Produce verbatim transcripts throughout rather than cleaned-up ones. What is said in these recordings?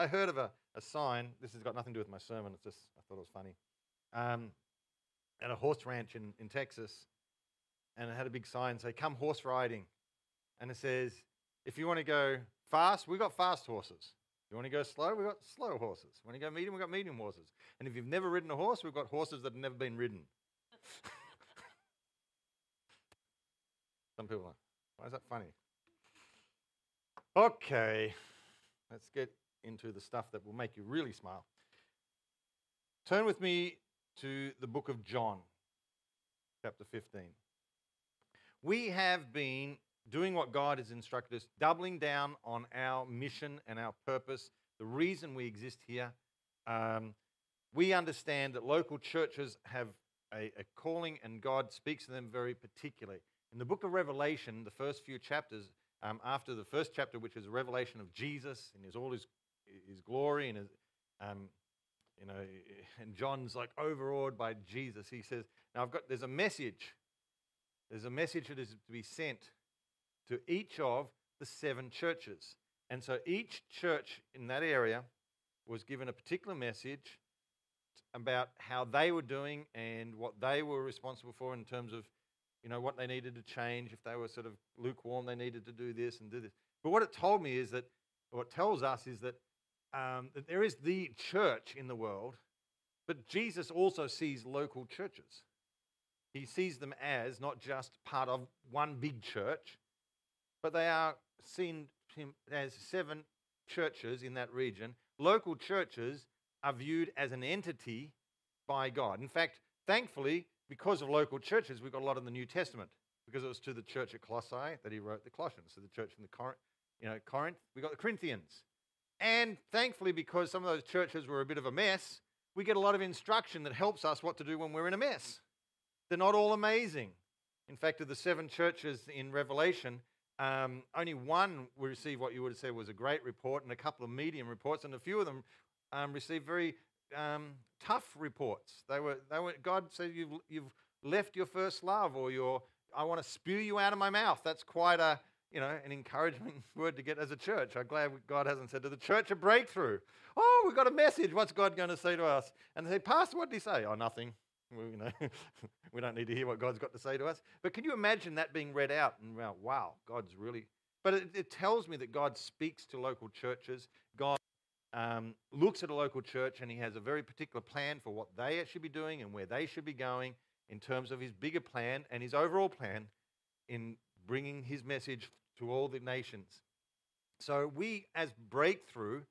I heard of a, a sign. This has got nothing to do with my sermon. It's just, I thought it was funny. Um, at a horse ranch in, in Texas, and it had a big sign say, "Come horse riding." And it says, if you want to go fast, we've got fast horses. If you want to go slow, we've got slow horses. When you go medium, we've got medium horses. And if you've never ridden a horse, we've got horses that have never been ridden. Some people are like, why is that funny? Okay, let's get into the stuff that will make you really smile. Turn with me to the book of John, chapter fifteen. We have been doing what God has instructed us, doubling down on our mission and our purpose, the reason we exist here. Um, we understand that local churches have a, a calling, and God speaks to them very particularly. In the book of Revelation, the first few chapters, um, after the first chapter, which is a revelation of Jesus and his all his his glory and his, um, you know, and John's like overawed by Jesus. He says, "Now I've got there's a message. There's a message that is to be sent to each of the seven churches." And so each church in that area was given a particular message about how they were doing and what they were responsible for in terms of, you know, what they needed to change. If they were sort of lukewarm, they needed to do this and do this. But what it told me is that, what it tells us is that, um, that there is the church in the world, but Jesus also sees local churches. He sees them as not just part of one big church, but they are seen as seven churches in that region. Local churches are viewed as an entity by God. In fact, thankfully, because of local churches, we've got a lot in the New Testament, because it was to the church at Colossae that he wrote the Colossians, to the church in the Cor- you know, Corinth, we got the Corinthians. And thankfully, because some of those churches were a bit of a mess, we get a lot of instruction that helps us what to do when we're in a mess. They're not all amazing. In fact, of the seven churches in Revelation, um, only one will receive what you would have said was a great report, and a couple of medium reports, and a few of them um, received very um, tough reports. They were, they were. God said, "You've you've left your first love," or "Your I want to spew you out of my mouth." That's quite a you know an encouragement word to get as a church. I'm glad God hasn't said to the church a breakthrough. Oh, we've got a message. What's God going to say to us? And they say, "Pastor, what did he say?" "Oh, nothing." Well, you know, we don't need to hear what God's got to say to us. But can you imagine that being read out and wow, wow God's really... But it, it tells me that God speaks to local churches. God um, looks at a local church and he has a very particular plan for what they should be doing and where they should be going in terms of his bigger plan and his overall plan in bringing his message to all the nations. So we, as Breakthrough,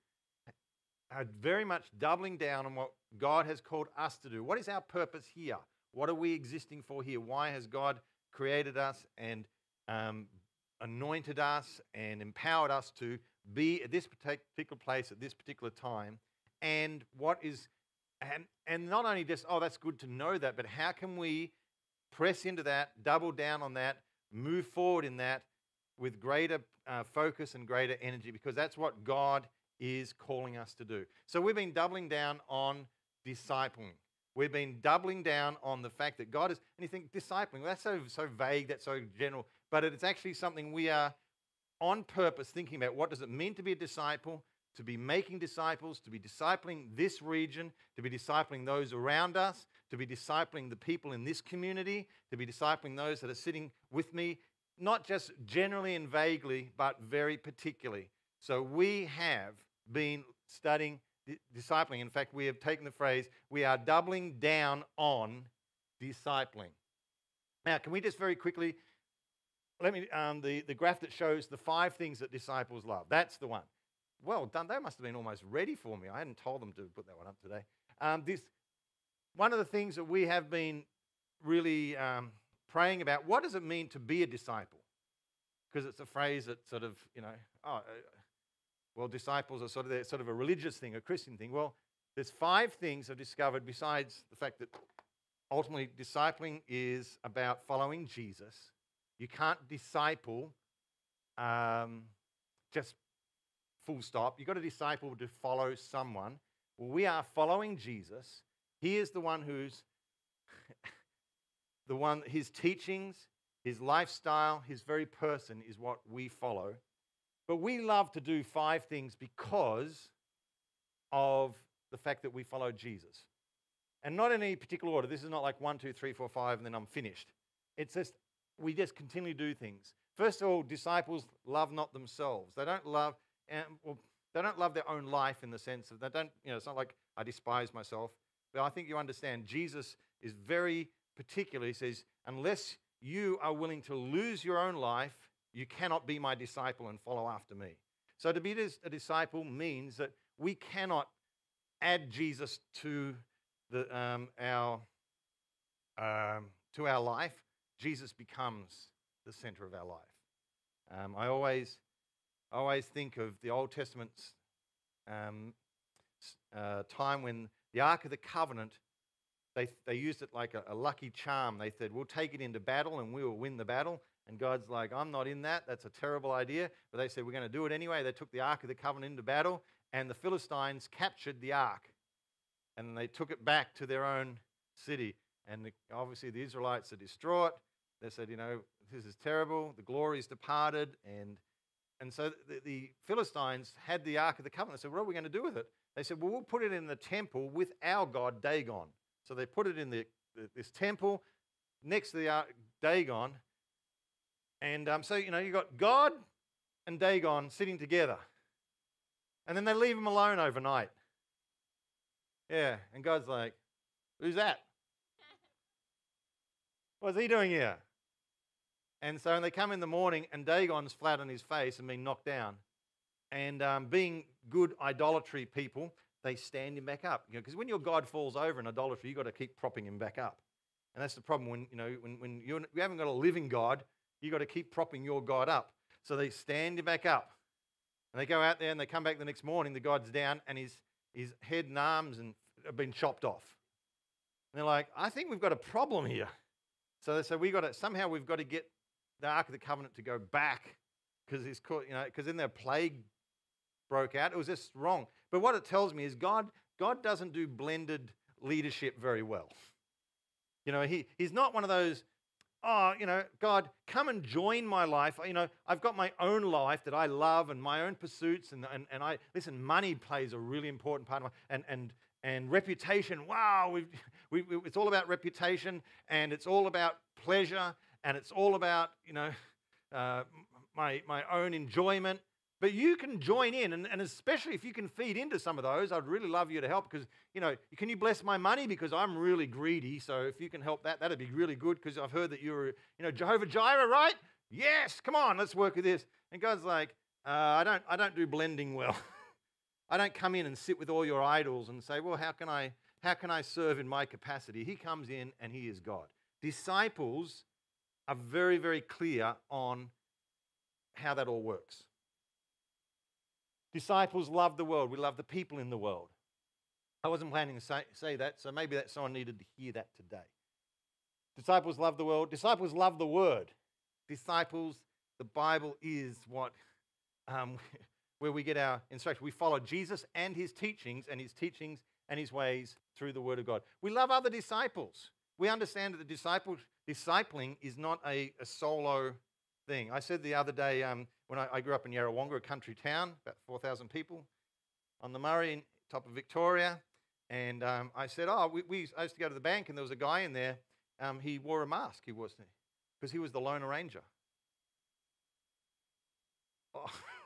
are very much doubling down on what God has called us to do. What is our purpose here? What are we existing for here? Why has God created us and um, anointed us and empowered us to be at this particular place at this particular time? And what is, and, and not only just, oh, that's good to know that, but how can we press into that, double down on that, move forward in that with greater uh, focus and greater energy? Because that's what God is calling us to do. So we've been doubling down on discipling. We've been doubling down on the fact that God is, and you think discipling, well, that's so, so vague, that's so general, but it's actually something we are on purpose thinking about. What does it mean to be a disciple, to be making disciples, to be discipling this region, to be discipling those around us, to be discipling the people in this community, to be discipling those that are sitting with me, not just generally and vaguely, but very particularly. So we have been studying discipling. In fact, we have taken the phrase, we are doubling down on discipling. Now, can we just very quickly, let me, um, the, the graph that shows the five things that disciples love. That's the one. Well done. They must have been almost ready for me. I hadn't told them to put that one up today. Um, this, one of the things that we have been really um, praying about, what does it mean to be a disciple? Because it's a phrase that sort of, you know, oh, uh, well, disciples are sort of, sort of a religious thing, a Christian thing. Well, there's five things I've discovered besides the fact that ultimately discipling is about following Jesus. You can't disciple um, just full stop. You've got to disciple to follow someone. Well, we are following Jesus. He is the one who's, the one, his teachings, his lifestyle, his very person is what we follow. But we love to do five things because of the fact that we follow Jesus. And not in any particular order. This is not like one, two, three, four, five, and then I'm finished. It's just, we just continually do things. First of all, disciples love not themselves. They don't love, and well, they don't love their own life in the sense of, they don't, you know, it's not like I despise myself. But I think you understand, Jesus is very particular. He says, unless you are willing to lose your own life, you cannot be my disciple and follow after me. So to be a disciple means that we cannot add Jesus to the, um, our, um, to our life. Jesus becomes the center of our life. Um, I always, I always think of the Old Testament's um, uh, time when the Ark of the Covenant, they, they used it like a, a lucky charm. They said, we'll take it into battle and we will win the battle. And God's like, I'm not in that. That's a terrible idea. But they said, we're going to do it anyway. They took the Ark of the Covenant into battle, and the Philistines captured the Ark. And they took it back to their own city. And the, obviously the Israelites are distraught. They said, you know, this is terrible. The glory's departed. And, and so the, the Philistines had the Ark of the Covenant. They said, what are we going to do with it? They said, well, we'll put it in the temple with our god Dagon. So they put it in the, the, this temple next to the Ark, Dagon. And um, so, you know, you've got God and Dagon sitting together. And then they leave them alone overnight. Yeah, and God's like, who's that? What's he doing here? And so they come in the morning, and Dagon's flat on his face and being knocked down. And um, being good idolatry people, they stand him back up. Because you know, when your God falls over in idolatry, you've got to keep propping him back up. And that's the problem when, you know, when, when you're, you haven't got a living God, you've got to keep propping your God up. So they stand him back up. And they go out there and they come back the next morning, the God's down, and his, his head and arms and have been chopped off. And they're like, I think we've got a problem here. So they say, we got to, somehow we've got to get the Ark of the Covenant to go back because it's caught, you know, because then their plague broke out. It was just wrong. But what it tells me is God, God doesn't do blended leadership very well. You know, he, he's not one of those, oh, you know, God, come and join my life. You know, I've got my own life that I love and my own pursuits. And, and, and I, listen, money plays a really important part of my, and, and, and reputation. Wow, we've, we, we, it's all about reputation, and it's all about pleasure, and it's all about, you know, uh, my, my own enjoyment. But you can join in, and, and especially if you can feed into some of those, I'd really love you to help because, you know, can you bless my money? Because I'm really greedy, so if you can help that, that'd be really good because I've heard that you're, you know, Jehovah Jireh, right? Yes, come on, let's work with this. And God's like, uh, I don't, I don't do blending well. I don't come in and sit with all your idols and say, well, how can I, how can I serve in my capacity? He comes in and he is God. Disciples are very, very clear on how that all works. Disciples love the world. We love the people in the world. I wasn't planning to say, say that, so maybe that someone needed to hear that today. Disciples love the world. Disciples love the word. Disciples, the Bible is what, um, where we get our instruction. We follow Jesus and his teachings and his teachings and his ways through the word of God. We love other disciples. We understand that the disciple, discipling is not a, a solo thing. I said the other day, um, when I, I grew up in Yarrawonga, a country town, about four thousand people on the Murray, top of Victoria, and um, I said, oh, we, we I used to go to the bank, and there was a guy in there, um, he wore a mask, he was, because he was the Lone Ranger. Oh.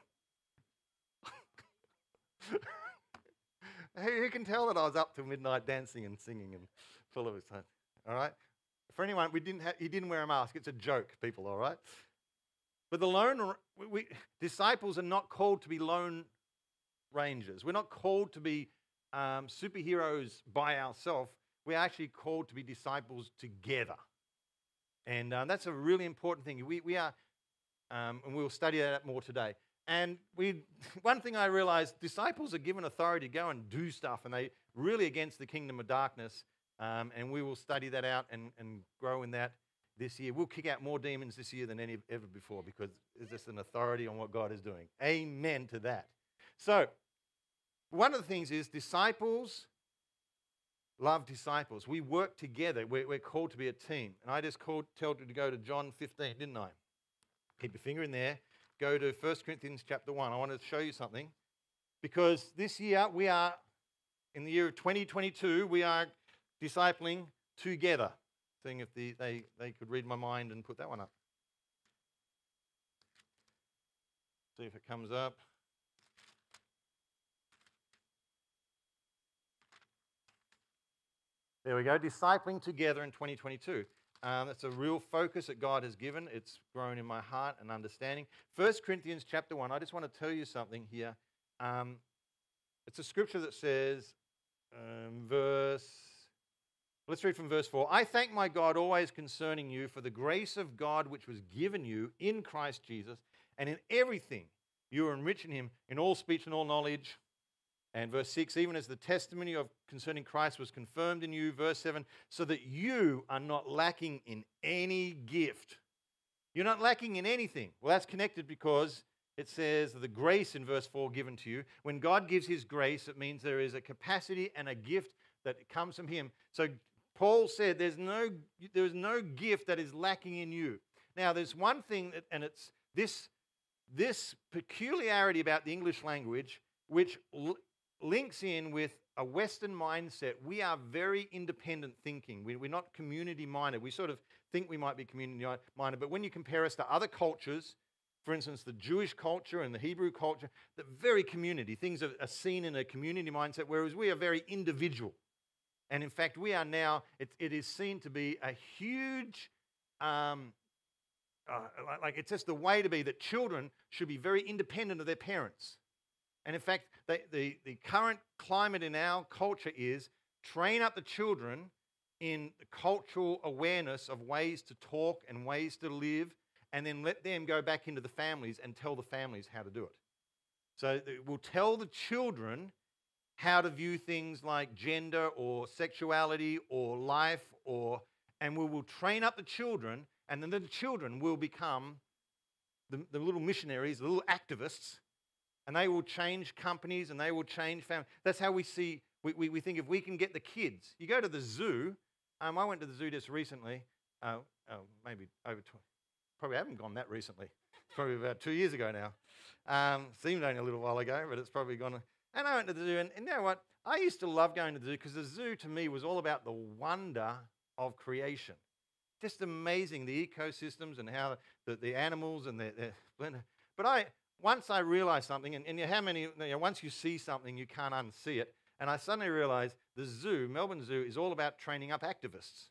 Who can tell that I was up till midnight dancing and singing and full of his time? All right? For anyone, we didn't have, he didn't wear a mask. It's a joke, people, all right? But the lone we, we, disciples are not called to be lone rangers. We're not called to be um, superheroes by ourselves. We're actually called to be disciples together. And um, that's a really important thing. We, we are, um, and we'll study that more today. And we, one thing I realized, disciples are given authority to go and do stuff, and they really against the kingdom of darkness. Um, and we will study that out and, and grow in that this year. We'll kick out more demons this year than any ever before because there's just an authority on what God is doing. Amen to that. So, one of the things is disciples love disciples. We work together. We're, we're called to be a team. And I just called, told you to go to John fifteen, didn't I? Keep your finger in there. Go to First Corinthians chapter one. I wanted to show you something because this year we are in the year of twenty twenty-two, we are discipling together. Seeing if the, they, they could read my mind and put that one up. See if it comes up. There we go, discipling together in twenty twenty-two. Um, that's a real focus that God has given. It's grown in my heart and understanding. First Corinthians chapter one, I just want to tell you something here. Um, it's a scripture that says, um, verse, let's read from verse four. I thank my God always concerning you for the grace of God which was given you in Christ Jesus, and in everything you are enriched in him in all speech and all knowledge. And verse six, even as the testimony of concerning Christ was confirmed in you. Verse seven, so that you are not lacking in any gift. You're not lacking in anything. Well, that's connected because it says the grace in verse four given to you. When God gives his grace, it means there is a capacity and a gift that comes from him. So Paul said there's no, there's no gift that is lacking in you. Now, there's one thing, that, and it's this, this peculiarity about the English language, which l- links in with a Western mindset. We are very independent thinking. We, we're not community-minded. We sort of think we might be community-minded, but when you compare us to other cultures, for instance, the Jewish culture and the Hebrew culture, they're very community. Things are, are seen in a community mindset, whereas we are very individual. And in fact, we are now, it, it is seen to be a huge, um, uh, like it's just the way to be that children should be very independent of their parents. And in fact, the, the, the current climate in our culture is train up the children in the cultural awareness of ways to talk and ways to live, and then let them go back into the families and tell the families how to do it. So we'll tell the children how to view things like gender or sexuality or life, or, and we will train up the children, and then the children will become the, the little missionaries, the little activists, and they will change companies and they will change families. That's how we see, we, we, we think if we can get the kids. You go to the zoo. Um, I went to the zoo just recently, uh, oh, maybe over twenty, probably haven't gone that recently. It's probably about two years ago now. Um, seemed only a little while ago, but it's probably gone. And I went to the zoo, and, and you know what? I used to love going to the zoo because the zoo to me was all about the wonder of creation. Just amazing, the ecosystems and how the, the animals and the, the but I, once I realized something, and, and how many, you know, once you see something, you can't unsee it. And I suddenly realized the zoo, Melbourne Zoo, is all about training up activists.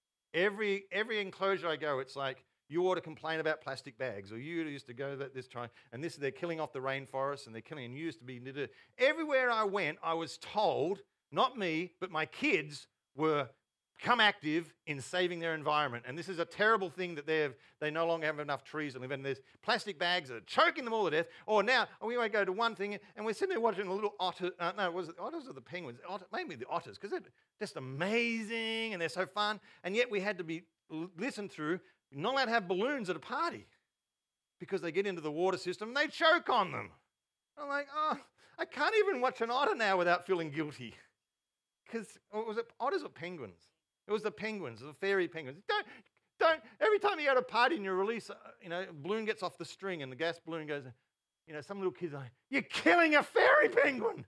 Every, every enclosure I go, it's like, you ought to complain about plastic bags, or you used to go that this time, and this they're killing off the rainforest, and they're killing, and you used to be. Everywhere I went, I was told, not me, but my kids were become active in saving their environment. And this is a terrible thing that they have, they no longer have enough trees to live in. There's plastic bags that are choking them all to death. Or now we might go to one thing, and we're sitting there watching a little otter. Uh, no, was it the otters or the penguins? Otter, maybe the otters, because they're just amazing and they're so fun. And yet we had to be listened through. You're not allowed to have balloons at a party because they get into the water system and they choke on them. I'm like, oh, I can't even watch an otter now without feeling guilty. Because, was it otters or penguins? It was the penguins, the fairy penguins. Don't, don't, every time you go to a party and you release, uh, you know, a balloon gets off the string and the gas balloon goes, you know, some little kids are like, you're killing a fairy penguin.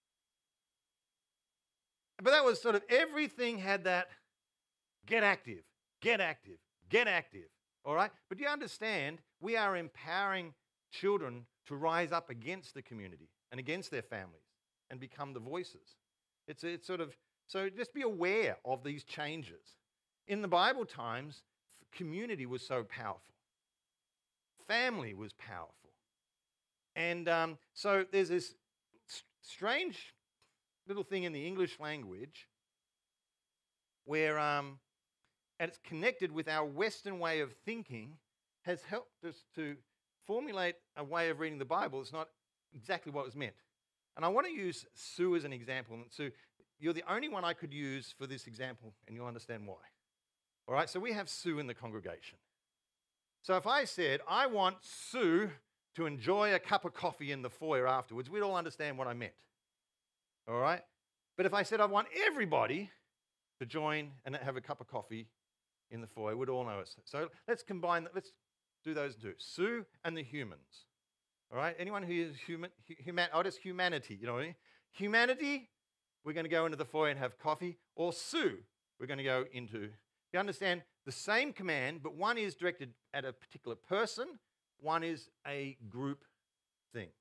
But that was sort of, everything had that, get active, get active. Get active, all right? But you understand, we are empowering children to rise up against the community and against their families and become the voices. It's, it's sort of, so just be aware of these changes. In the Bible times, community was so powerful. Family was powerful. And um, so there's this strange little thing in the English language where... Um, and it's connected with our Western way of thinking, has helped us to formulate a way of reading the Bible. It's not exactly what was meant. And I want to use Sue as an example. And Sue, you're the only one I could use for this example, and you'll understand why. All right, so we have Sue in the congregation. So if I said, I want Sue to enjoy a cup of coffee in the foyer afterwards, we'd all understand what I meant. All right? But if I said, I want everybody to join and have a cup of coffee in the foyer, we'd all know it. So let's combine, let's do those two. Sue and the humans. All right? Anyone who is human, human, oh, just humanity, you know what I mean? Humanity, we're going to go into the foyer and have coffee, or Sue, we're going to go into. You understand the same command, but one is directed at a particular person, one is a group thing.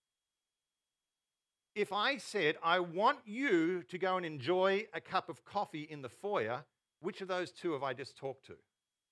If I said, I want you to go and enjoy a cup of coffee in the foyer, which of those two have I just talked to?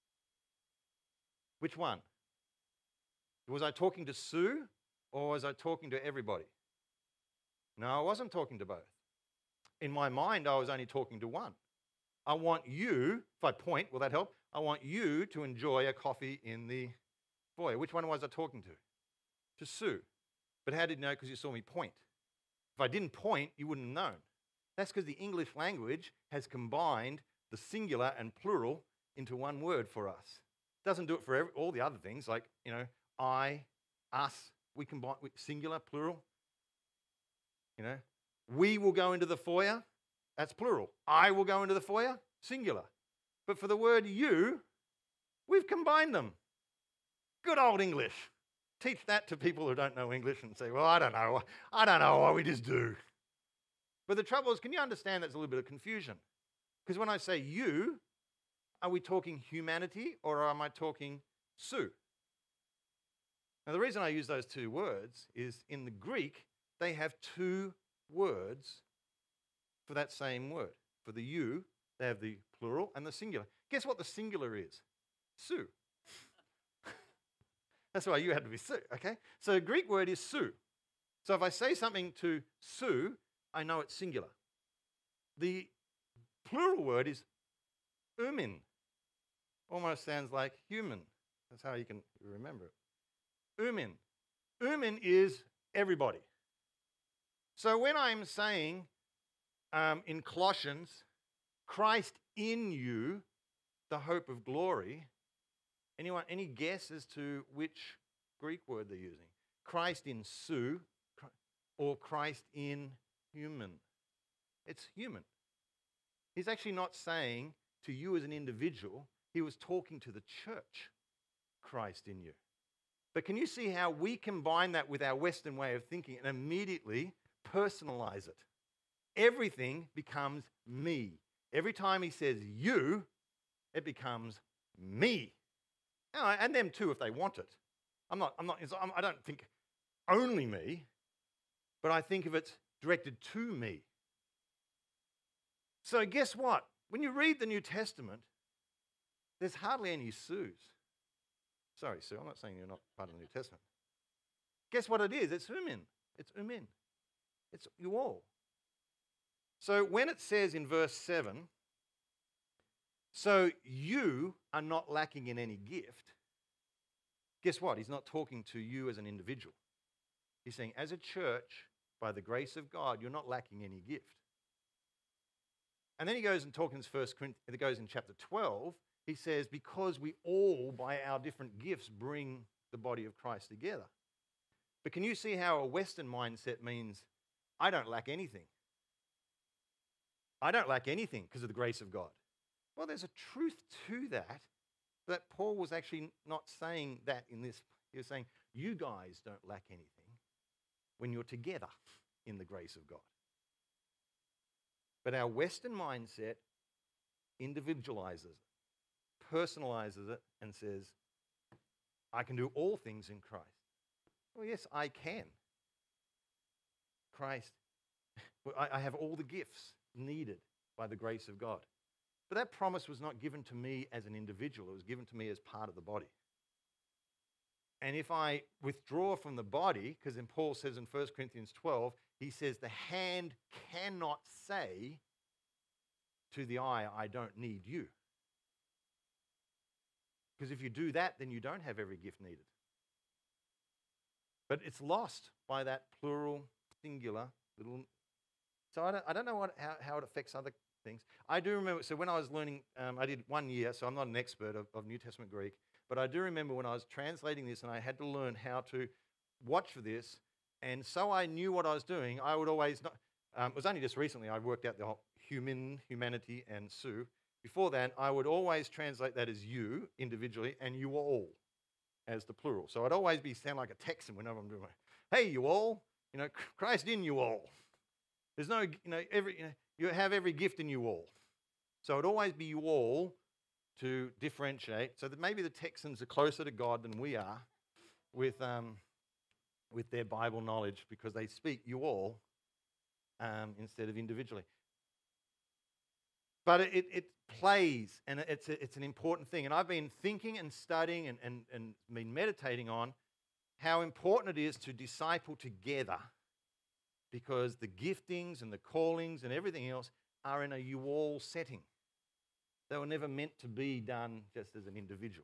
Which one? Was I talking to Sue or was I talking to everybody? No, I wasn't talking to both. In my mind, I was only talking to one. I want you, if I point, will that help? I want you to enjoy a coffee in the foyer. Which one was I talking to? To Sue. But how did you know? Because you saw me point. If I didn't point, you wouldn't have known. That's because the English language has combined the singular and plural into one word for us. It doesn't do it for every, all the other things, like, you know, I, us, we combine with singular, plural. You know, we will go into the foyer, that's plural. I will go into the foyer, singular. But for the word you, we've combined them. Good old English. Teach that to people who don't know English and say, well, I don't know. I don't know what we just do. But the trouble is, can you understand there's a little bit of confusion? Because when I say you, are we talking humanity or am I talking Sue? Now, the reason I use those two words is in the Greek, they have two words for that same word. For the you, they have the plural and the singular. Guess what the singular is? Sue. That's why you had to be Sue, okay? So the Greek word is Sue. So if I say something to Sue, I know it's singular. The plural word is umin. Almost sounds like human. That's how you can remember it. Umin. Umin is everybody. So when I'm saying um, in Colossians, Christ in you, the hope of glory, anyone, any guess as to which Greek word they're using? Christ in Sue or Christ in human? It's human. He's actually not saying to you as an individual, he was talking to the church, Christ in you. But can you see how we combine that with our Western way of thinking and immediately personalize it? Everything becomes me. Every time he says you, it becomes me. And them too if they want it. I'm not, I'm not, I don't think only me, but I think of it directed to me. So guess what? When you read the New Testament, there's hardly any Sues. Sorry, Sue, I'm not saying you're not part of the New Testament. Guess what it is? It's umin. It's umin. It's you all. So when it says in verse seven, so you are not lacking in any gift, guess what? He's not talking to you as an individual. He's saying as a church, by the grace of God, you're not lacking any gift. And then he goes and talks in First Corinthians, it goes in chapter twelve, he says, because we all, by our different gifts, bring the body of Christ together. But can you see how a Western mindset means, I don't lack anything. I don't lack anything because of the grace of God. Well, there's a truth to that, that Paul was actually not saying that in this. He was saying, you guys don't lack anything when you're together in the grace of God. But our Western mindset individualizes it, personalizes it, and says, I can do all things in Christ. Well, yes, I can. Christ, I have all the gifts needed by the grace of God. But that promise was not given to me as an individual. It was given to me as part of the body. And if I withdraw from the body, because then Paul says in First Corinthians twelve, he says the hand cannot say to the eye, I don't need you. Because if you do that, then you don't have every gift needed. But it's lost by that plural, singular little. So I don't, I don't know what, how, how it affects other things. I do remember, so when I was learning, um, I did one year, so I'm not an expert of, of New Testament Greek, but I do remember when I was translating this and I had to learn how to watch for this, and so I knew what I was doing, I would always not, um, it was only just recently I worked out the whole human, humanity, and Sue. Before that, I would always translate that as you, individually, and you all, as the plural. So I'd always be sound like a Texan whenever I'm doing my, hey, you all, you know, Christ in you all. There's no, you know, every, you know, you have every gift in you all. So it'd always be you all to differentiate. So that maybe the Texans are closer to God than we are with, um, with their Bible knowledge because they speak you all um, instead of individually. But it, it plays, and it's, a, it's an important thing. And I've been thinking and studying and, and, and been meditating on how important it is to disciple together, because the giftings and the callings and everything else are in a you all setting. They were never meant to be done just as an individual.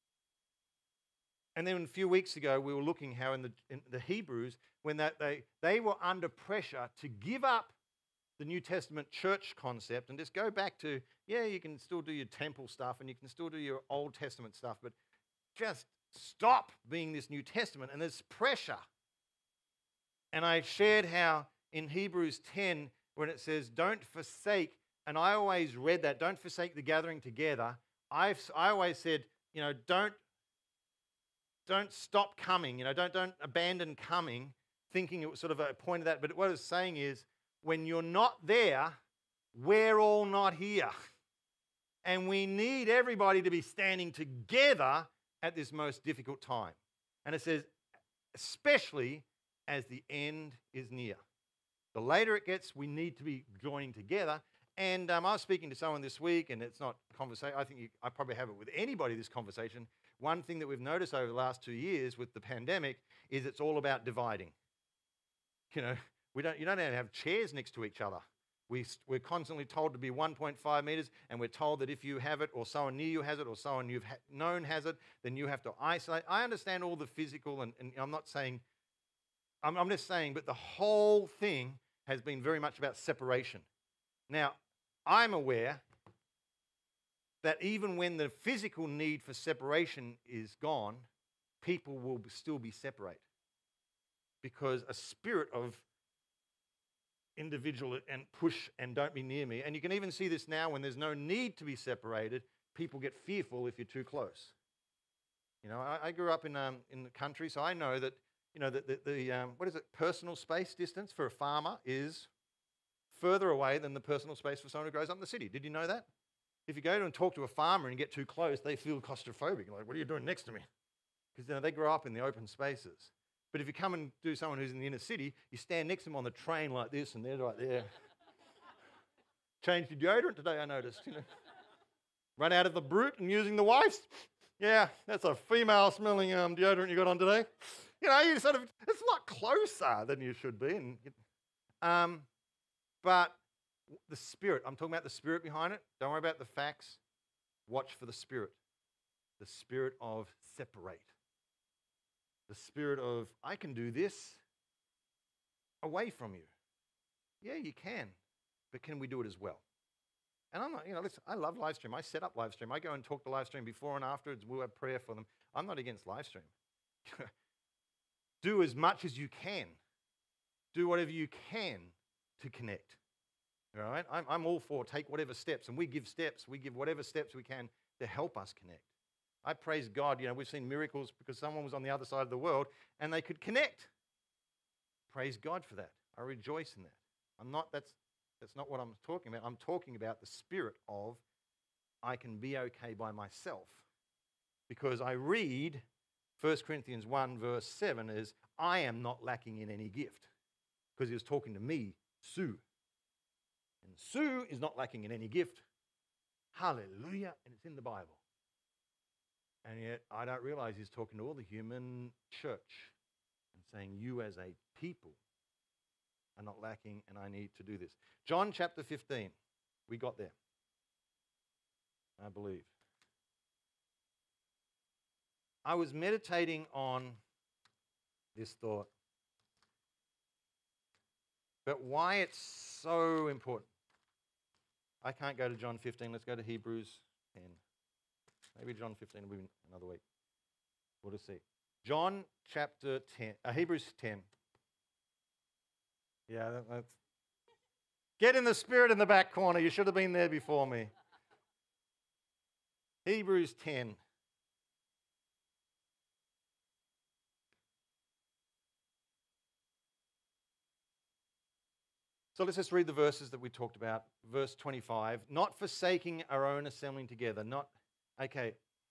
And then a few weeks ago, we were looking how in the, in the Hebrews, when that they, they were under pressure to give up the New Testament church concept and just go back to, yeah, you can still do your temple stuff and you can still do your Old Testament stuff, but just stop being this New Testament. And there's pressure. And I shared how in Hebrews ten, when it says, don't forsake, and I always read that, don't forsake the gathering together. I've, I always said, you know, don't, don't stop coming, you know, don't, don't abandon coming, thinking it was sort of a point of that. But what it's saying is, when you're not there, we're all not here. And we need everybody to be standing together at this most difficult time. And it says, especially as the end is near. The later it gets, we need to be joining together. And um, I was speaking to someone this week, and it's not conversation. I think you, I probably have it with anybody, this conversation. One thing that we've noticed over the last two years with the pandemic is it's all about dividing. You know, we don't, you don't have chairs next to each other. We, we're constantly told to be one point five meters, and we're told that if you have it or someone near you has it or someone you've ha- known has it, then you have to isolate. I understand all the physical, and, and I'm not saying, I'm, I'm just saying, but the whole thing has been very much about separation. Now, I'm aware that even when the physical need for separation is gone, people will still be separate, because a spirit of individual and push and don't be near me. And you can even see this now when there's no need to be separated, people get fearful if you're too close. You know, I, I grew up in um, in the country, so I know that, you know, that the, the um, what is it, personal space distance for a farmer is further away than the personal space for someone who grows up in the city. Did you know that? If you go to and talk to a farmer and you get too close, they feel claustrophobic. Like, what are you doing next to me? Because, you know, they grow up in the open spaces. But if you come and do someone who's in the inner city, you stand next to them on the train like this, and they're right there. Changed your deodorant today, I noticed. You know, run out of the Brute and using the wife's. Yeah, that's a female-smelling um, deodorant you got on today. You know, you sort of, it's a lot closer than you should be. And, um, but the spirit, I'm talking about the spirit behind it. Don't worry about the facts. Watch for the spirit. The spirit of separate. The spirit of, I can do this away from you. Yeah, you can. But can we do it as well? And I'm not, you know, listen, I love live stream. I set up live stream. I go and talk to live stream before and afterwards. We'll have prayer for them. I'm not against live stream. Do as much as you can. Do whatever you can to connect. All right? I'm, I'm all for take whatever steps. And we give steps. We give whatever steps we can to help us connect. I praise God. You know, we've seen miracles because someone was on the other side of the world and they could connect. Praise God for that. I rejoice in that. I'm not, that's, that's not what I'm talking about. I'm talking about the spirit of I can be okay by myself. Because I read First Corinthians one verse seven as I am not lacking in any gift. Because he was talking to me, Sue. And Sue is not lacking in any gift. Hallelujah. And it's in the Bible. And yet I don't realize he's talking to all the human church and saying you as a people are not lacking and I need to do this. John chapter fifteen. We got there, I believe. I was meditating on this thought, but why it's so important. I can't go to John fifteen. Let's go to Hebrews ten. Maybe John fifteen will be another week. We'll just see. John chapter ten, uh, Hebrews ten. Yeah, that, that's. Get in the spirit in the back corner. You should have been there before me. Hebrews ten. So let's just read the verses that we talked about. Verse twenty-five, not forsaking our own assembling together. Not, okay,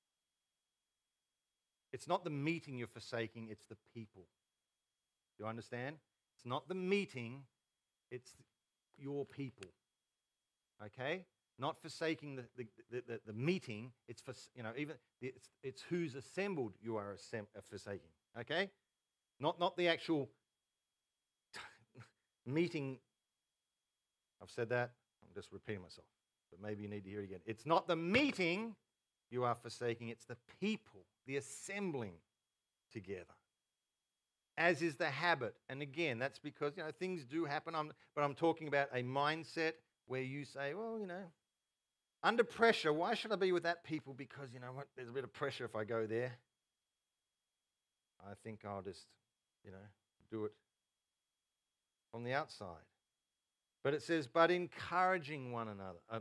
it's not the meeting you're forsaking, it's the people. Do you understand? It's not the meeting, it's your people. Okay? Not forsaking the, the, the, the, the meeting, it's for, you know, even it's, it's who's assembled you are assemb- forsaking. Okay? Not, not the actual meeting. I've said that. I'm just repeating myself. But maybe you need to hear it again. It's not the meeting you are forsaking. It's the people, the assembling together. As is the habit. And again, that's because, you know, things do happen. I'm, but I'm talking about a mindset where you say, well, you know, under pressure, why should I be with that people? Because, you know what, there's a bit of pressure if I go there. I think I'll just, you know, do it from the outside. But it says, but encouraging one another. Uh,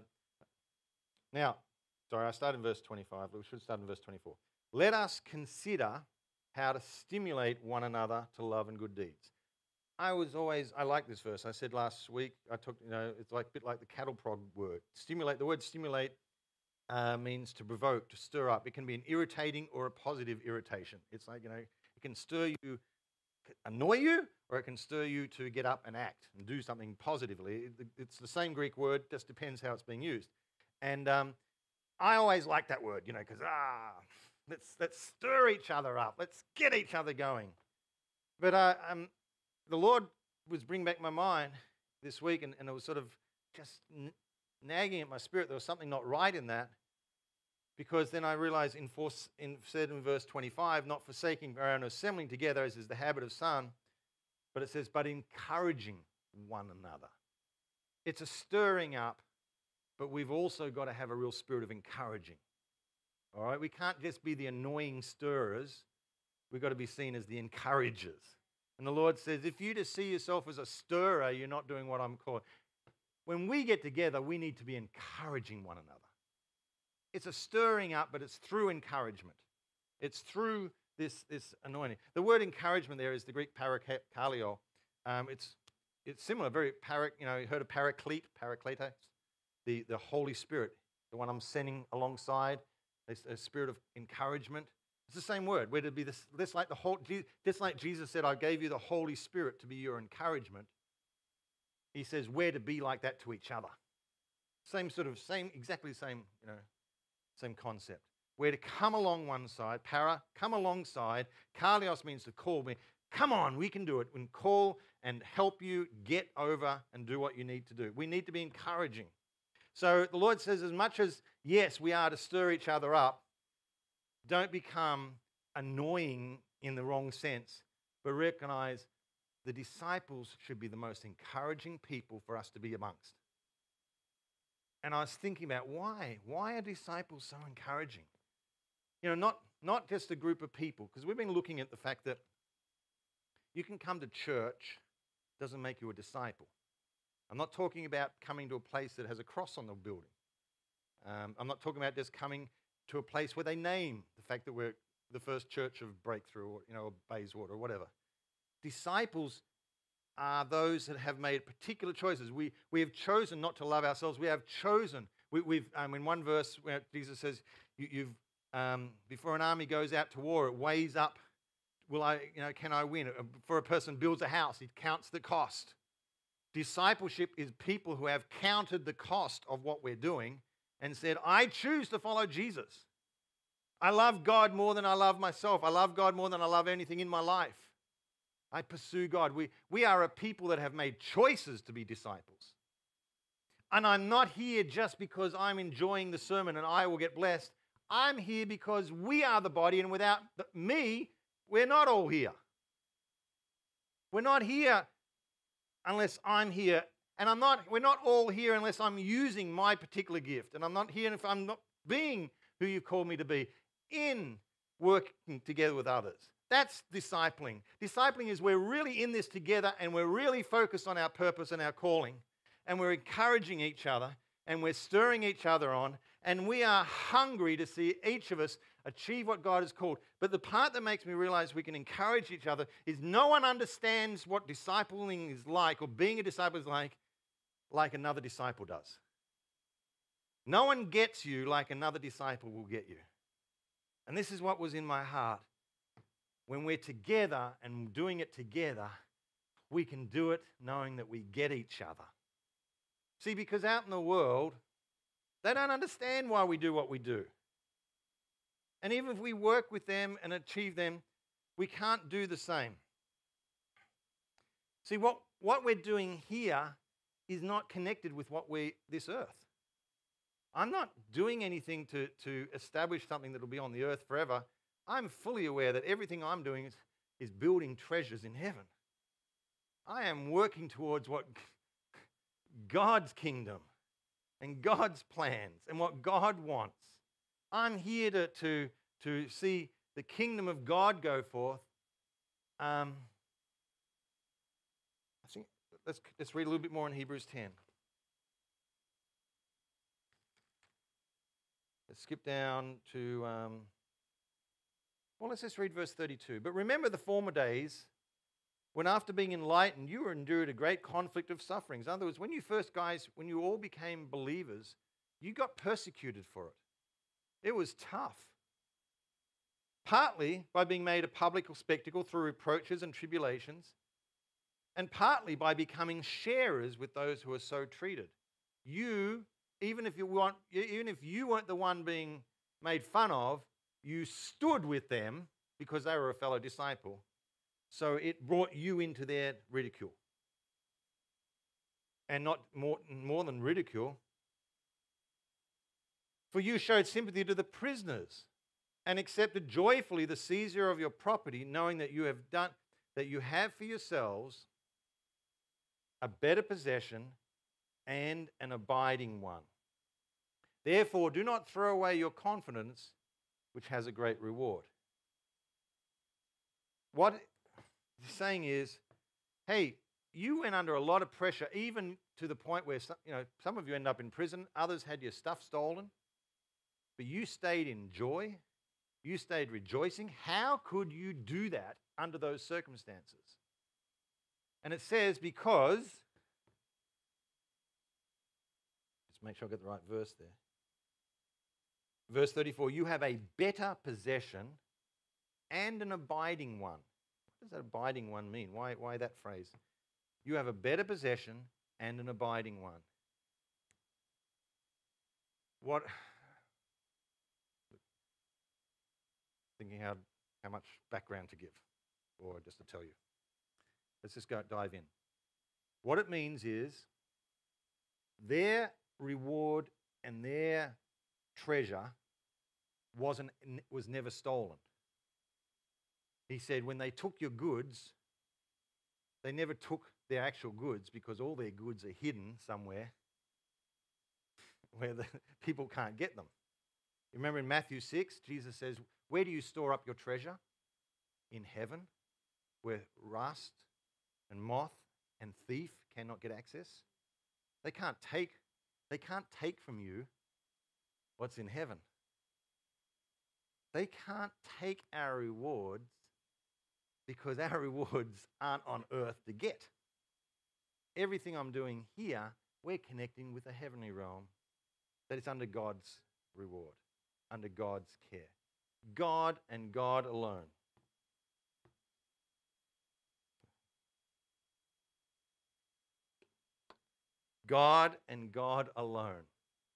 now, sorry, I started in verse twenty-five. We should start in verse twenty-four. Let us consider how to stimulate one another to love and good deeds. I was always, I like this verse. I said last week, I took, you know, it's like a bit like the cattle prod word. Stimulate, the word stimulate uh, means to provoke, to stir up. It can be an irritating or a positive irritation. It's like, you know, it can stir you, annoy you, or it can stir you to get up and act and do something positively. It's the same Greek word, just depends how it's being used. And um, I always like that word, you know, because, ah, let's, let's stir each other up. Let's get each other going. But uh, um, the Lord was bringing back my mind this week, and, and it was sort of just n- nagging at my spirit. There was something not right in that, because then I realized in, force, in said in verse twenty-five, not forsaking our own assembling together, as is the habit of some, but it says, but encouraging one another. It's a stirring up, but we've also got to have a real spirit of encouraging. All right? We can't just be the annoying stirrers. We've got to be seen as the encouragers. And the Lord says, if you just see yourself as a stirrer, you're not doing what I'm calling. When we get together, we need to be encouraging one another. It's a stirring up, but it's through encouragement. It's through this, this anointing. The word encouragement there is the Greek parakaleo. Um, it's it's similar, very para, you know, you heard of paraclete, parakletos, the, the Holy Spirit, the one I'm sending alongside, a, a spirit of encouragement. It's the same word. We're to be this, this like the whole, just like Jesus said, I gave you the Holy Spirit to be your encouragement. He says we're to be like that to each other. Same sort of, same, exactly the same, you know, same concept. We're to come along one side, para, come alongside. Kalios means to call me. Come on, we can do it. We can call and help you get over and do what you need to do. We need to be encouraging. So the Lord says, as much as, yes, we are to stir each other up, don't become annoying in the wrong sense, but recognize the disciples should be the most encouraging people for us to be amongst. And I was thinking about why? Why are disciples so encouraging? You know, not, not just a group of people, because we've been looking at the fact that you can come to church, doesn't make you a disciple. I'm not talking about coming to a place that has a cross on the building. Um, I'm not talking about just coming to a place where they name the fact that we're the first church of Breakthrough, or, you know, or Bayswater or whatever. Disciples are those that have made particular choices. We, we have chosen not to love ourselves. We have chosen. We, we've um, in one verse where Jesus says, you, "You've um, before an army goes out to war, it weighs up. Will I? You know, can I win? Before a person builds a house, it counts the cost." Discipleship is people who have counted the cost of what we're doing and said, "I choose to follow Jesus. I love God more than I love myself. I love God more than I love anything in my life. I pursue God." We, we are a people that have made choices to be disciples. And I'm not here just because I'm enjoying the sermon and I will get blessed. I'm here because we are the body, and without the, me, we're not all here. We're not here unless I'm here. And I'm not, we're not all here unless I'm using my particular gift. And I'm not here if I'm not being who you've called me to be in working together with others. That's discipling. Discipling is we're really in this together, and we're really focused on our purpose and our calling, and we're encouraging each other, and we're stirring each other on, and we are hungry to see each of us achieve what God has called. But the part that makes me realize we can encourage each other is no one understands what discipling is like, or being a disciple is like, like another disciple does. No one gets you like another disciple will get you. And this is what was in my heart. When we're together and doing it together, we can do it knowing that we get each other. See, because out in the world, they don't understand why we do what we do. And even if we work with them and achieve them, we can't do the same. See, what, what we're doing here is not connected with what we this earth. I'm not doing anything to, to establish something that will be on the earth forever. I'm fully aware that everything I'm doing is, is building treasures in heaven. I am working towards what God's kingdom and God's plans and what God wants. I'm here to, to, to see the kingdom of God go forth. Um, I think let's, let's read a little bit more in Hebrews ten. Let's skip down to, um, well, let's just read verse thirty-two. But remember the former days when after being enlightened, you endured a great conflict of sufferings. In other words, when you first, guys, when you all became believers, you got persecuted for it. It was tough. Partly by being made a public spectacle through reproaches and tribulations, and partly by becoming sharers with those who are so treated. You, even if you want, even if you weren't the one being made fun of, you stood with them because they were a fellow disciple. So it brought you into their ridicule. And not more, more than ridicule. For you showed sympathy to the prisoners and accepted joyfully the seizure of your property, knowing that you have done that you have for yourselves a better possession and an abiding one. Therefore, do not throw away your confidence, which has a great reward. What he's saying is, hey, you went under a lot of pressure, even to the point where some, you know, some of you end up in prison, others had your stuff stolen, but you stayed in joy, you stayed rejoicing. How could you do that under those circumstances? And it says, because, just make sure I get the right verse there. Verse thirty-four, you have a better possession and an abiding one. What does that abiding one mean? Why, why that phrase? You have a better possession and an abiding one. What? Thinking how, how much background to give, or just to tell you. Let's just go dive in. What it means is their reward and their treasure wasn't was never stolen. He said when they took your goods, they never took their actual goods because all their goods are hidden somewhere where the people can't get them. You remember in Matthew six, Jesus says, where do you store up your treasure? In heaven, where rust and moth and thief cannot get access. They can't take, they can't take from you what's in heaven. They can't take our rewards because our rewards aren't on earth to get. Everything I'm doing here, we're connecting with a heavenly realm that is under God's reward, under God's care. God and God alone. God and God alone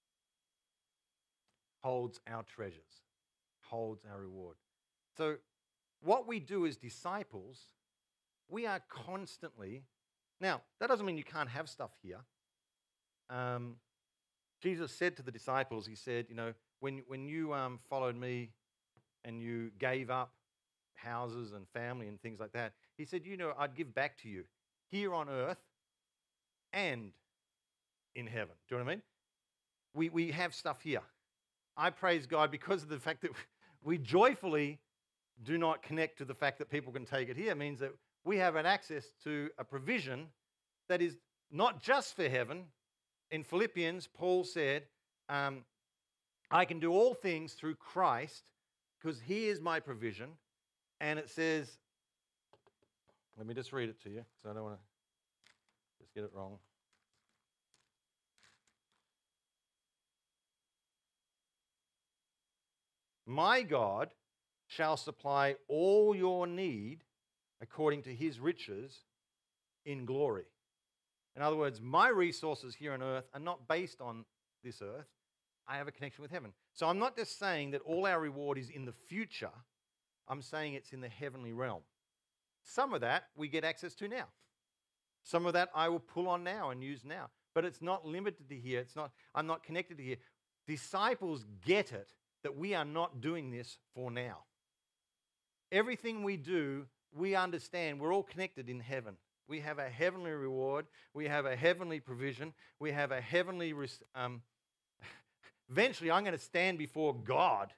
holds our treasures, holds our reward. So what we do as disciples, we are constantly, now that doesn't mean you can't have stuff here. Um, Jesus said to the disciples, he said, you know, when, when you um, followed me and you gave up houses and family and things like that, he said, you know, I'd give back to you here on earth and in heaven. Do you know what I mean? We, we have stuff here. I praise God because of the fact that we joyfully do not connect to the fact that people can take it here. It means that we have an access to a provision that is not just for heaven. In Philippians, Paul said, um, I can do all things through Christ because he is my provision. And it says, let me just read it to you because I don't want to just get it wrong. My God shall supply all your need according to his riches in glory. In other words, my resources here on earth are not based on this earth. I have a connection with heaven. So I'm not just saying that all our reward is in the future. I'm saying it's in the heavenly realm. Some of that we get access to now. Some of that I will pull on now and use now. But it's not limited to here. It's not, I'm not connected to here. Disciples get it that we are not doing this for now. Everything we do, we understand we're all connected in heaven. We have a heavenly reward. We have a heavenly provision. We have a heavenly... Um, eventually, I'm going to stand before God.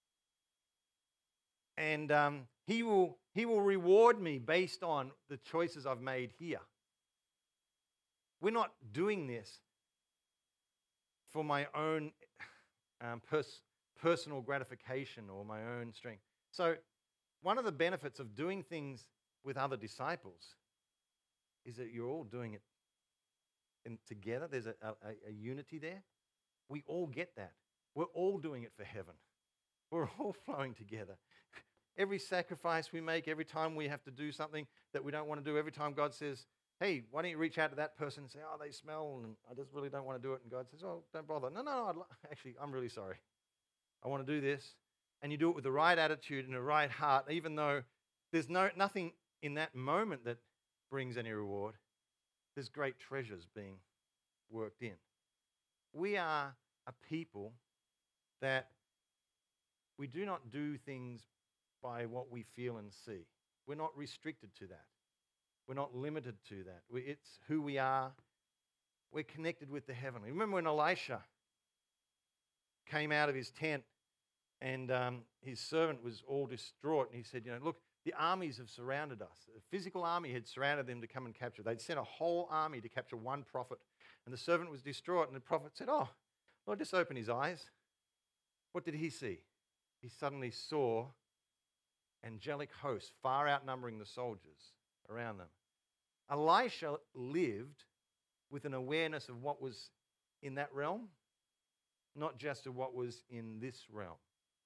And um, he will, he will reward me based on the choices I've made here. We're not doing this for my own um, pers- personal gratification or my own strength. So one of the benefits of doing things with other disciples is that you're all doing it in, together. There's a, a, a unity there. We all get that. We're all doing it for heaven. We're all flowing together. Every sacrifice we make, every time we have to do something that we don't want to do, every time God says, hey, why don't you reach out to that person and say, oh, they smell and I just really don't want to do it. And God says, oh, don't bother. No, no, no, I'd lo- actually, I'm really sorry. I want to do this. And you do it with the right attitude and the right heart, even though there's no nothing in that moment that brings any reward. There's great treasures being worked in. We are a people that we do not do things by what we feel and see. We're not restricted to that. We're not limited to that. We, it's who we are. We're connected with the heavenly. Remember when Elisha came out of his tent and um, his servant was all distraught and he said, you know, look, the armies have surrounded us. A physical army had surrounded them to come and capture. They'd sent a whole army to capture one prophet. And the servant was distraught and the prophet said, oh, Lord, just open his eyes. What did he see? He suddenly saw angelic hosts far outnumbering the soldiers around them. Elisha lived with an awareness of what was in that realm, not just of what was in this realm.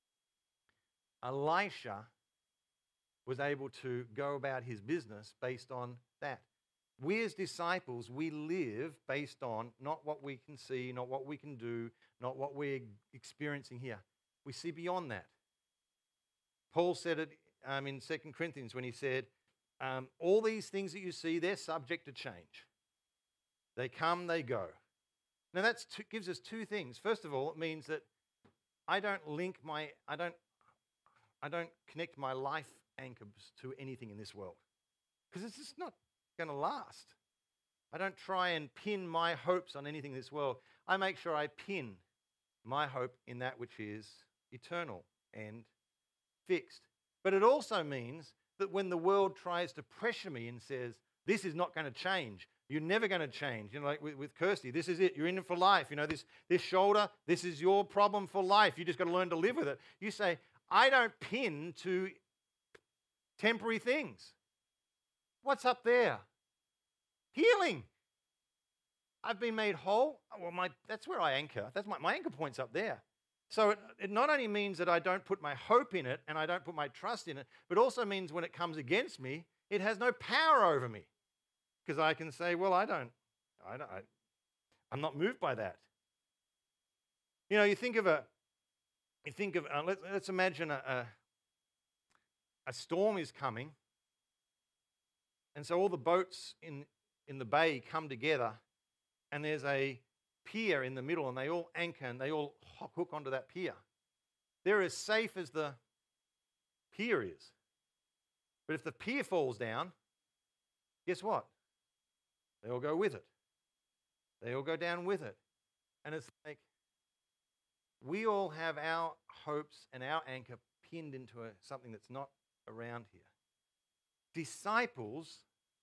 Elisha was able to go about his business based on that. We as disciples, we live based on not what we can see, not what we can do, not what we're experiencing here. We see beyond that. Paul said it um, in Second Corinthians when he said, um, all these things that you see, they're subject to change. They come, they go. Now that gives us two things. First of all, it means that I don't link my, I don't, I don't connect my life anchors to anything in this world because it's just not going to last. I don't try and pin my hopes on anything in this world. I make sure I pin my hope in that which is eternal and fixed. But it also means that when the world tries to pressure me and says, this is not going to change, you're never going to change, you know, like with, with Kirsty, this is it, you're in it for life, you know, this, this shoulder, this is your problem for life, you just got to learn to live with it. You say, I don't pin to temporary things. What's up there? Healing. I've been made whole. Well, my, that's where I anchor. That's my, my anchor point's up there. So it, it not only means that I don't put my hope in it and I don't put my trust in it, but also means when it comes against me, it has no power over me. Because I can say, well, I don't, I don't, I, I'm not moved by that. You know, you think of a, you think of, uh, let, let's imagine a, a, a storm is coming. And so all the boats in, in the bay come together and there's a pier in the middle and they all anchor and they all hook onto that pier. They're as safe as the pier is. But if the pier falls down, guess what? They all go with it. They all go down with it. And it's like we all have our hopes and our anchor pinned into a, something that's not around here. Disciples,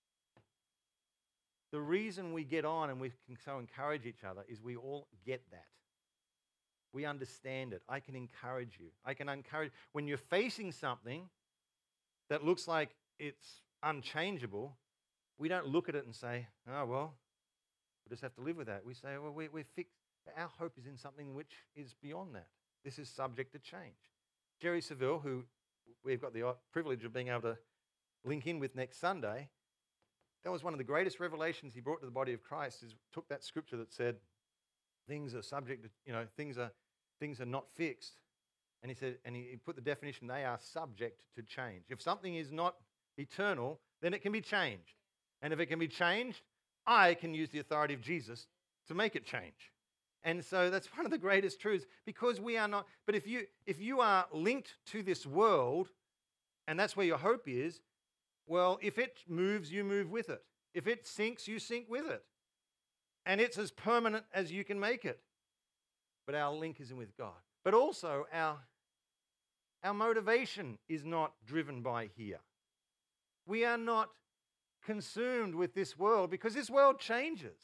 the reason we get on and we can so encourage each other is we all get that. We understand it. I can encourage you. I can encourage when you're facing something that looks like it's unchangeable, we don't look at it and say, oh, well, we just have to live with that. We say, well, we're, we're fixed. Our hope is in something which is beyond that. This is subject to change. Jerry Saville, who we've got the privilege of being able to link in with next Sunday, that was one of the greatest revelations he brought to the body of Christ, is took that scripture that said things are subject to, you know, things are things are not fixed. And he said, and he put the definition, they are subject to change. If something is not eternal, then it can be changed. And if it can be changed, I can use the authority of Jesus to make it change. And so that's one of the greatest truths, because we are not, but if you if you are linked to this world, and that's where your hope is, well, if it moves, you move with it. If it sinks, you sink with it. And it's as permanent as you can make it. But our link is in with God. But also our, our motivation is not driven by here. We are not consumed with this world, because this world changes.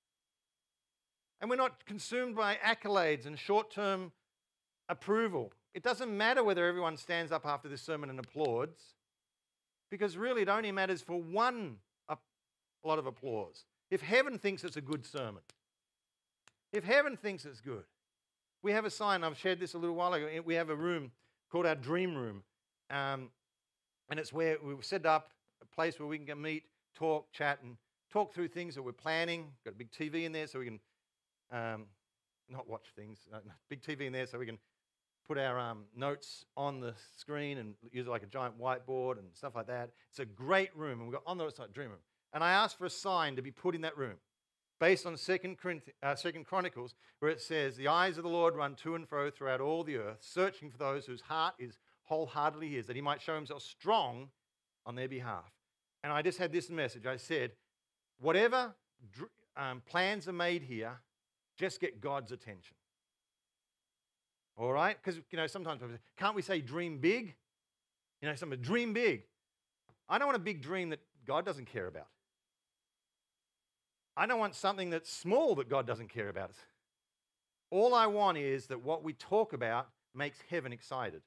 And we're not consumed by accolades and short-term approval. It doesn't matter whether everyone stands up after this sermon and applauds, because really it only matters for one a lot of applause. If heaven thinks it's a good sermon, if heaven thinks it's good, we have a sign. I've shared this a little while ago. We have a room called our dream room, um, and it's where we've set up a place where we can meet, talk, chat, and talk through things that we're planning. Got a big T V in there so we can um, not watch things. Uh, big T V in there so we can put our um, notes on the screen and use it like a giant whiteboard and stuff like that. It's a great room, and we've got on the side dream room. And I asked for a sign to be put in that room, based on Second uh, Chronicles, where it says, the eyes of the Lord run to and fro throughout all the earth, searching for those whose heart is wholeheartedly his, that he might show himself strong on their behalf. And I just had this message. I said, whatever um, plans are made here, just get God's attention. All right? Because, you know, sometimes people say, can't we say dream big? You know, somebody, dream big. I don't want a big dream that God doesn't care about. I don't want something that's small that God doesn't care about. All I want is that what we talk about makes heaven excited.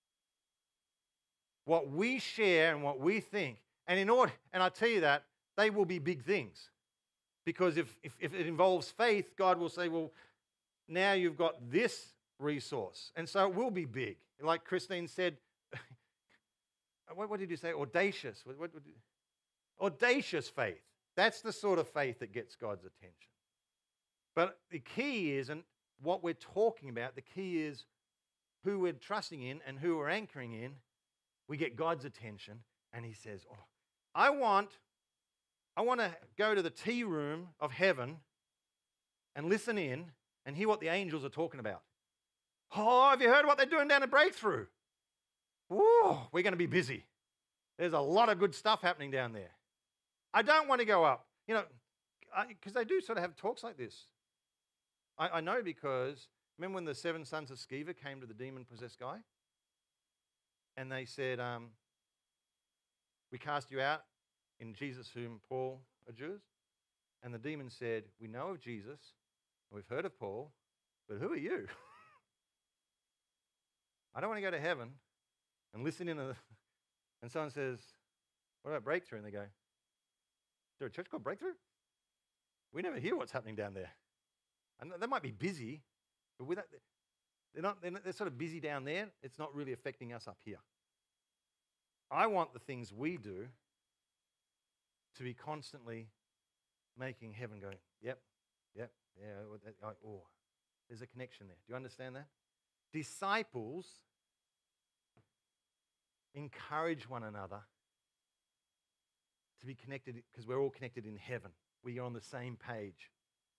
What we share and what we think, and in order, and I tell you that, they will be big things. Because if, if, if it involves faith, God will say, well, now you've got this resource. And so it will be big. Like Christine said, what, what did you say? Audacious. What, what, what, audacious faith. That's the sort of faith that gets God's attention. But the key isn't what we're talking about. The key is who we're trusting in and who we're anchoring in. We get God's attention, and he says, oh, I want, I want to go to the tea room of heaven and listen in and hear what the angels are talking about. Oh, have you heard what they're doing down at Breakthrough? Whoa, we're going to be busy. There's a lot of good stuff happening down there. I don't want to go up, you know, because they do sort of have talks like this. I, I know because, remember when the seven sons of Sceva came to the demon-possessed guy? And they said, um, we cast you out in Jesus whom Paul adjures. And the demon said, we know of Jesus, and we've heard of Paul, but who are you? I don't want to go to heaven and listen in, a, and someone says, what about Breakthrough? And they go, is there a church called Breakthrough? We never hear what's happening down there. And they might be busy, but with that, they're not, they're, not, they're sort of busy down there. It's not really affecting us up here. I want the things we do to be constantly making heaven go, yep, yep, yeah, oh, there's a connection there. Do you understand that? Disciples encourage one another to be connected, because we're all connected in heaven. We are on the same page.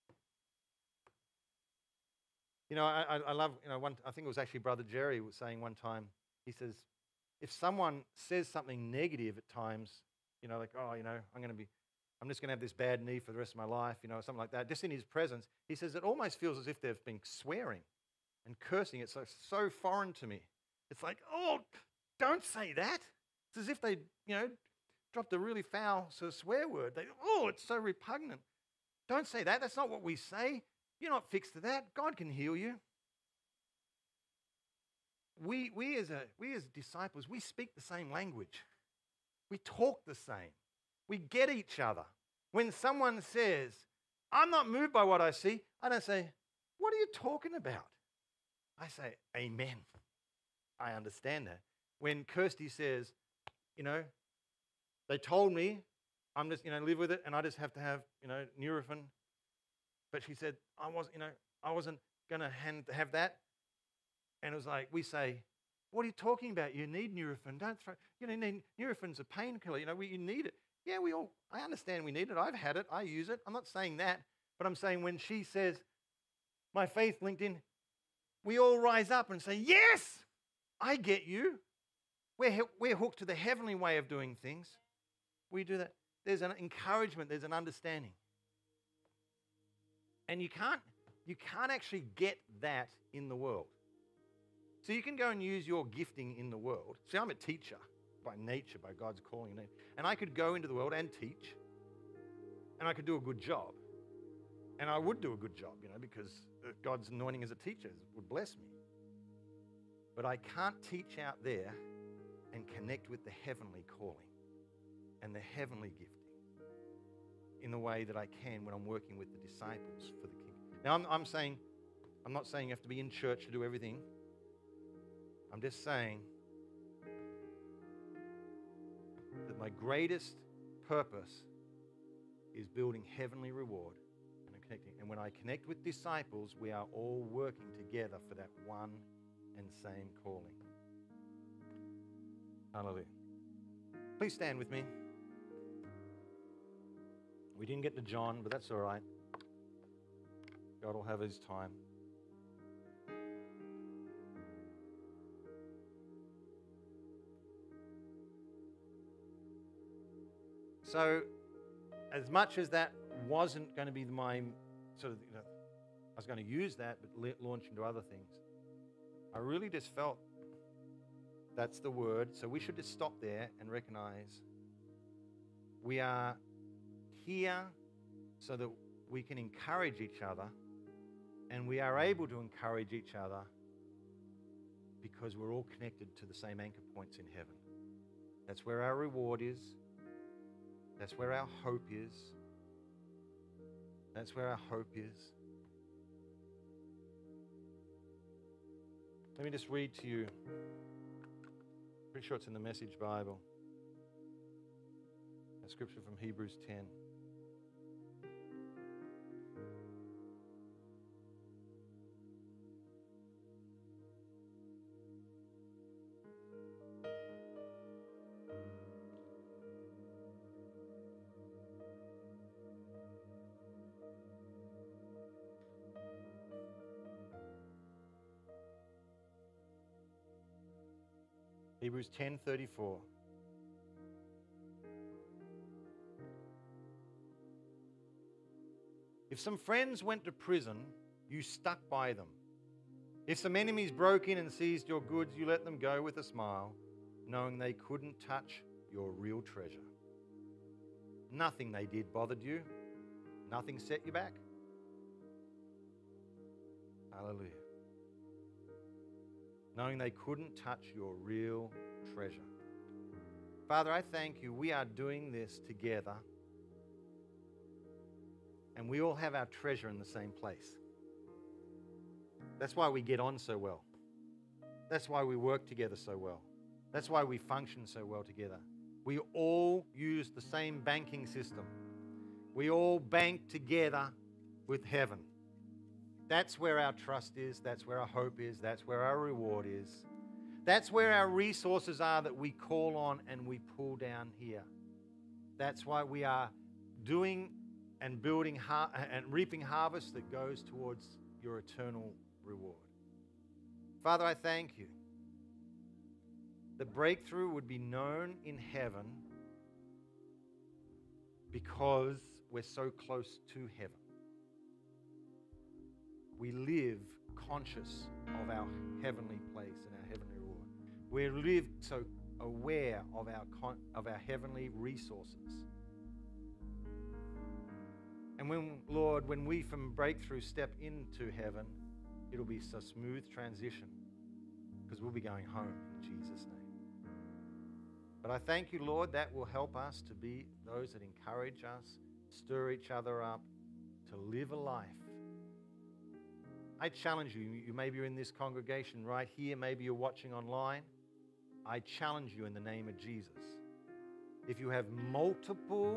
You know, I, I love, you know, one, I think it was actually Brother Jerry was saying one time, he says, if someone says something negative at times, you know, like, oh, you know, I'm going to be, I'm just going to have this bad knee for the rest of my life, you know, something like that, just in his presence, he says it almost feels as if they've been swearing and cursing. It's so, so foreign to me. It's like, oh, don't say that. It's as if they, you know, dropped a really foul sort of swear word. They, oh, it's so repugnant. Don't say that. That's not what we say. You're not fixed to that. God can heal you. We, we, as a, we as disciples, we speak the same language. We talk the same. We get each other. When someone says, I'm not moved by what I see, I don't say, what are you talking about? I say, amen. I understand that. When Kirsty says, you know, they told me I'm just, you know, live with it and I just have to have, you know, Nurofen. But she said, I wasn't, you know, I wasn't going to have that. And it was like, we say, what are you talking about? You need Nurofen. Don't throw, you know, need, Nurofen's a painkiller. You know, we, you need it. Yeah, we all, I understand we need it. I've had it. I use it. I'm not saying that. But I'm saying when she says, my faith linked in, we all rise up and say, yes, I get you. We're, we're hooked to the heavenly way of doing things. We do that. There's an encouragement. There's an understanding. And you can't, you can't actually get that in the world. So you can go and use your gifting in the world. See, I'm a teacher by nature, by God's calling. And I could go into the world and teach. And I could do a good job. And I would do a good job, you know, because God's anointing as a teacher would bless me. But I can't teach out there and connect with the heavenly calling and the heavenly gifting in the way that I can when I'm working with the disciples for the King. Now, I'm, I'm saying, I'm not saying you have to be in church to do everything. I'm just saying that my greatest purpose is building heavenly reward and connecting. And when I connect with disciples, we are all working together for that one and same calling. Hallelujah. Please stand with me. We didn't get to John, but that's all right. God will have his time. So, as much as that wasn't going to be my sort of, you know, I was going to use that, but launch into other things. I really just felt that's the word. So we should just stop there and recognize we are here so that we can encourage each other, and we are able to encourage each other because we're all connected to the same anchor points in heaven. That's where our reward is. That's where our hope is. That's where our hope is. Let me just read to you. Pretty sure it's in the Message Bible. A scripture from Hebrews ten. Hebrews ten thirty-four. If some friends went to prison, you stuck by them. If some enemies broke in and seized your goods, you let them go with a smile, knowing they couldn't touch your real treasure. Nothing they did bothered you. Nothing set you back. Hallelujah. Knowing they couldn't touch your real treasure. Father, I thank you. We are doing this together, and we all have our treasure in the same place. That's why we get on so well. That's why we work together so well. That's why we function so well together. We all use the same banking system. We all bank together with heaven. That's where our trust is. That's where our hope is. That's where our reward is. That's where our resources are that we call on and we pull down here. That's why we are doing and building har- and reaping harvest that goes towards your eternal reward. Father, I thank you. The breakthrough would be known in heaven because we're so close to heaven. We live conscious of our heavenly place and our heavenly reward. We live so aware of our con- of our heavenly resources. And when, Lord, when we from breakthrough step into heaven, it'll be a smooth transition because we'll be going home in Jesus' name. But I thank you, Lord, that will help us to be those that encourage us, stir each other up, to live a life I challenge you, you maybe you're in this congregation right here, maybe you're watching online. I challenge you in the name of Jesus. If you have multiple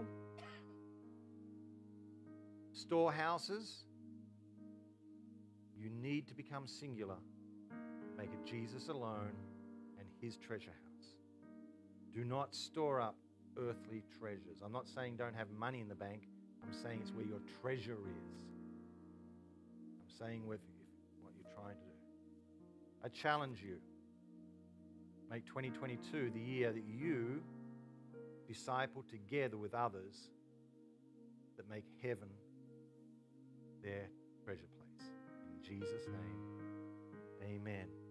storehouses, you need to become singular. Make it Jesus alone and his treasure house. Do not store up earthly treasures. I'm not saying don't have money in the bank. I'm saying it's where your treasure is. I'm saying with what you're trying to do. I challenge you. Make twenty twenty-two the year that you disciple together with others that make heaven their treasure place. In Jesus' name, amen.